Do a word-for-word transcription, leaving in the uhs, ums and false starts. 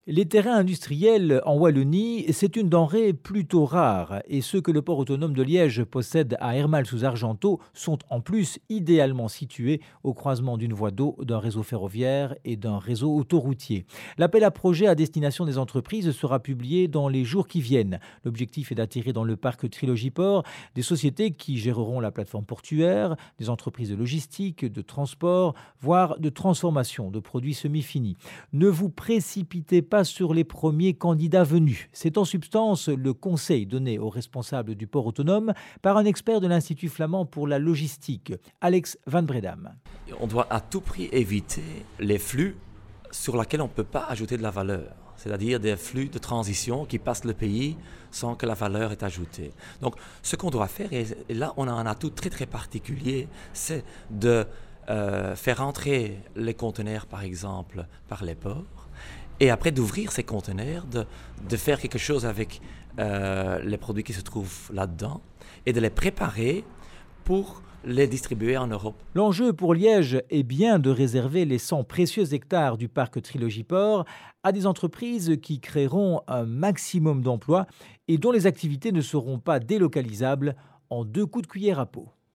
Les terrains industriels en Wallonie, c'est une denrée plutôt rare et ceux que le port autonome de Liège possède à Hermal-sous-Argenteau sont en plus idéalement situés au croisement d'une voie d'eau, d'un réseau ferroviaire et d'un réseau autoroutier. L'appel à projet à destination des entreprises sera publié dans les jours qui viennent. L'objectif est d'attirer dans le parc Trilogy Port des sociétés qui géreront la plateforme portuaire, des entreprises de logistique, de transport, voire de transformation de produits semi-finis. Ne vous précipitez pas sur les premiers candidats venus. C'est en substance le conseil donné aux responsables du port autonome par un expert de l'Institut flamand pour la logistique, Alex Van Bredam. On doit à tout prix éviter les flux sur lesquels on ne peut pas ajouter de la valeur, c'est-à-dire des flux de transition qui passent le pays sans que la valeur est ajoutée. Donc, ce qu'on doit faire, et là on a un atout très très particulier, c'est de euh, faire entrer les conteneurs, par exemple, par les ports, et après d'ouvrir ces conteneurs, de, de faire quelque chose avec euh, les produits qui se trouvent là-dedans, et de les préparer pour les distribuer en Europe. L'enjeu pour Liège est bien de réserver les cent précieux hectares du parc Trilogy Port à des entreprises qui créeront un maximum d'emplois et dont les activités ne seront pas délocalisables en deux coups de cuillère à peau.